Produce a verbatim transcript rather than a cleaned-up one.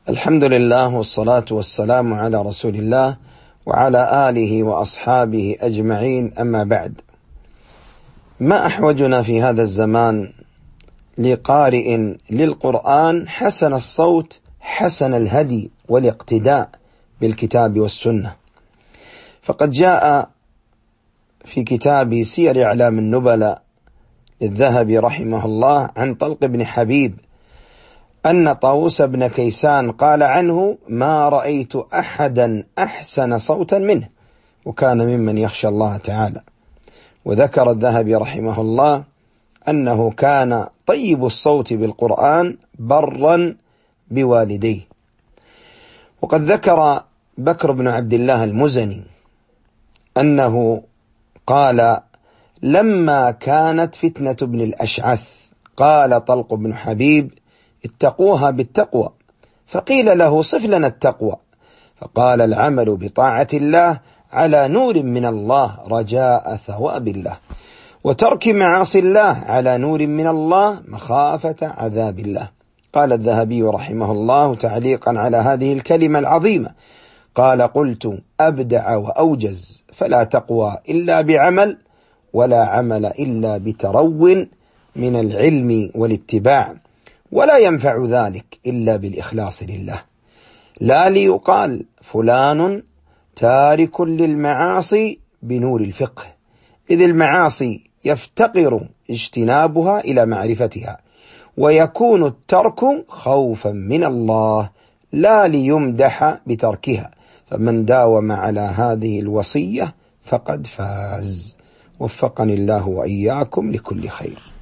الحمد لله والصلاة والسلام على رسول الله وعلى آله وأصحابه أجمعين، أما بعد. ما أحوجنا في هذا الزمان لقارئ للقرآن حسن الصوت حسن الهدي والاقتداء بالكتاب والسنة. فقد جاء في كتاب سير أعلام النبلاء للذهبي رحمه الله عن طلق بن حبيب أن طاووس بن كيسان قال عنه: ما رأيت أحدا أحسن صوتا منه، وكان ممن يخشى الله تعالى. وذكر الذهبي رحمه الله أنه كان طيب الصوت بالقرآن برا بوالديه. وقد ذكر بكر بن عبد الله المزني أنه قال: لما كانت فتنة ابن الأشعث قال طلق بن حبيب: اتقوها بالتقوى. فقيل له: صف لنا التقوى. فقال: العمل بطاعة الله على نور من الله رجاء ثواب الله، وترك معاصي الله على نور من الله مخافة عذاب الله. قال الذهبي رحمه الله تعليقا على هذه الكلمة العظيمة، قال: قلت: أبدع وأوجز، فلا تقوى إلا بعمل، ولا عمل إلا بترو من العلم والاتباع، ولا ينفع ذلك إلا بالإخلاص لله، لا ليقال فلان تارك للمعاصي بنور الفقه، إذ المعاصي يفتقر اجتنابها إلى معرفتها، ويكون الترك خوفا من الله لا ليمدح بتركها، فمن داوم على هذه الوصية فقد فاز. وفقني الله وإياكم لكل خير.